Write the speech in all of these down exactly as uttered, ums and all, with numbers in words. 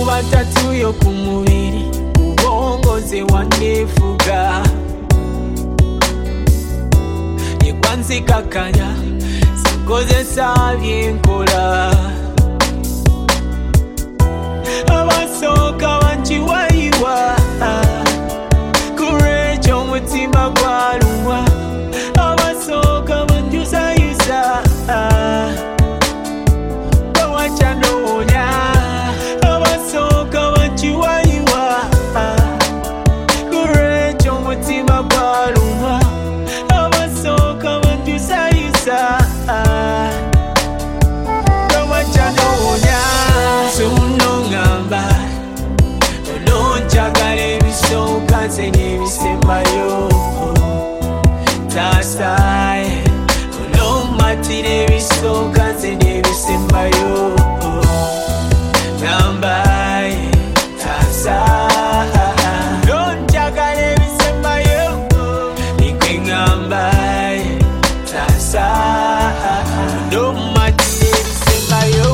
kuba tatu yo ku mubiri ubongo ze wanyefuga yekwanzikakanya sinkozesa byenkola abasooka bankiwayiwa kurejo omutima gwalumwa abasooka banjusayusa bawacanoonya abasooka bankiwayiwa kurejo omutima gwalumwa abasooka banjusayusa bawacanoonya sunongamba ononjagala ebisooka nze n'ebisembayo tasaye onomatira ebisooka nze n'ebisembayo nambaye tasaye ononjagala ebisembayo nikwe ngambaye tasaye onomatira ebisembayo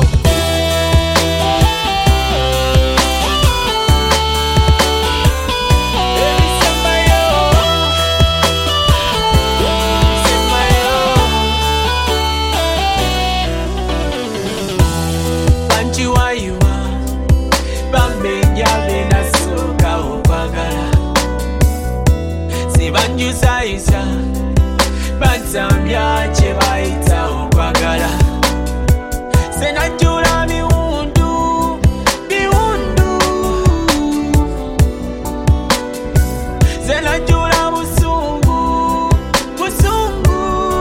banjusayisa bansambya kye bayita okwagala senajjula biwundu biwundu senajjula busungu busungu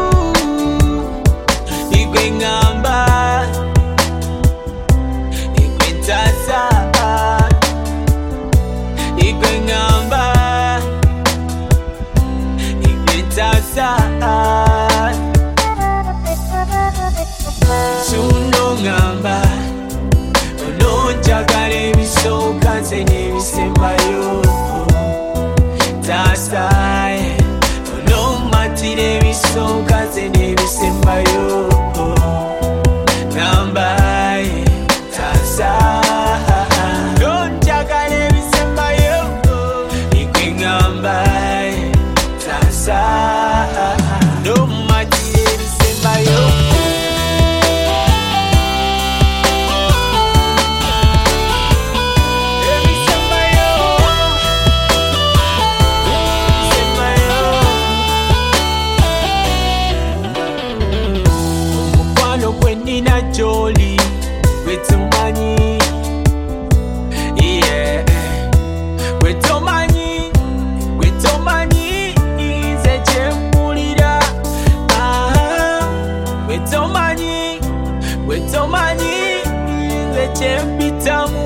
igwe ngamba igwe ntasa igwe ngamba sunongamba ononjagala ebisooka nze n'ebisembayo tasaye onomatira ebisooka nze n'ebisembayo nambaye tasaye ononjagala ebisembayo nikwe ngambaye tasaye onomatira ebisembayo nina joli wetumanyi yeah wetumanyi wetumanyi nze kyempulira ah wetumanyi wetumanyi nze kyempitamu